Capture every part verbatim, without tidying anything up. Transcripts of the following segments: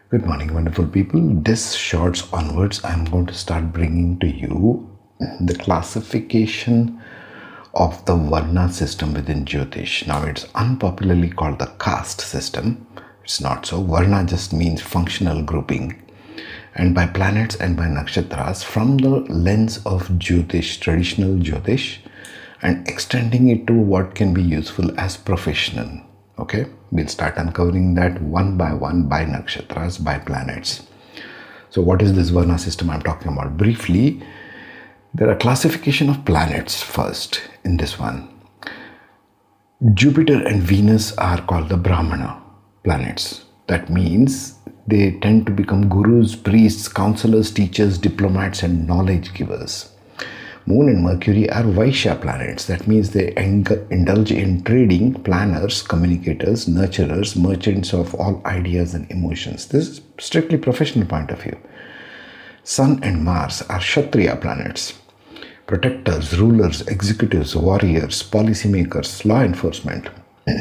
Good morning, wonderful people. This shorts onwards, I'm going to start bringing to you the classification of the Varna system within Jyotish. Now, it's unpopularly called the caste system. It's not so. Varna just means functional grouping. And by planets and by nakshatras, from the lens of Jyotish, traditional Jyotish, and extending it to what can be useful as professional. Okay, we'll start uncovering that one by one, by nakshatras, by planets. So what is this Varna system I'm talking about? Briefly, there are classification of planets first in this one. Jupiter and Venus are called the Brahmana planets. That means they tend to become gurus, priests, counselors, teachers, diplomats, and knowledge givers. Moon and Mercury are Vaishya planets. That means they indulge in trading, planners, communicators, nurturers, merchants of all ideas and emotions. This is strictly professional point of view. Sun and Mars are Kshatriya planets. Protectors, rulers, executives, warriors, policymakers, law enforcement.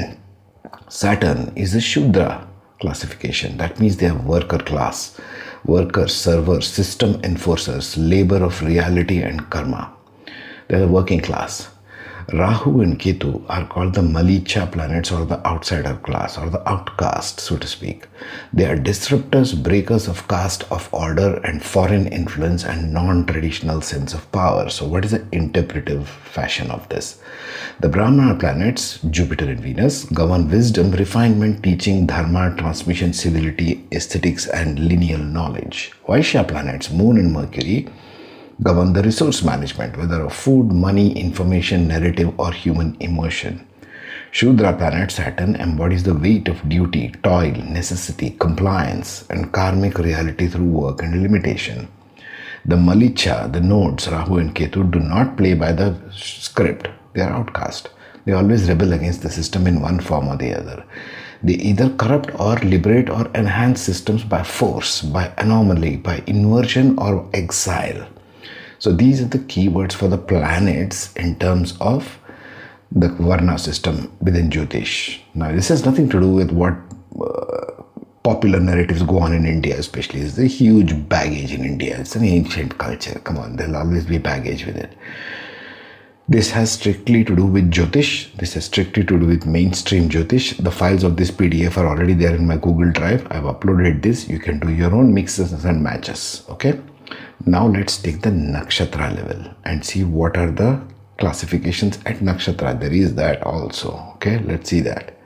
Saturn is a Shudra classification. That means they are worker class. Workers, servers, system enforcers, labor of reality and karma. They are the working class. Rahu and Ketu are called the Malicha planets, or the outsider class, or the outcast, so to speak. They are disruptors, breakers of caste, of order, and foreign influence, and non-traditional sense of power. So what is the interpretive fashion of this? The Brahmana planets, Jupiter and Venus, govern wisdom, refinement, teaching, dharma, transmission, civility, aesthetics, and lineal knowledge. Vaishya planets, Moon and Mercury, govern the resource management, whether of food, money, information, narrative, or human emotion. Shudra planet Saturn embodies the weight of duty, toil, necessity, compliance, and karmic reality through work and limitation. The Malicha, the nodes, Rahu and Ketu, do not play by the script. They are outcast. They always rebel against the system in one form or the other. They either corrupt or liberate or enhance systems by force, by anomaly, by inversion, or exile. So these are the keywords for the planets in terms of the Varna system within Jyotish. Now, this has nothing to do with what uh, popular narratives go on in India, especially. It's a huge baggage in India. It's an ancient culture. Come on, there'll always be baggage with it. This has strictly to do with Jyotish. This has strictly to do with mainstream Jyotish. The files of this P D F are already there in my Google Drive. I've uploaded this. You can do your own mixes and matches. Okay. Now let's take the nakshatra level and see what are the classifications at nakshatra. There is that also. Okay, let's see that.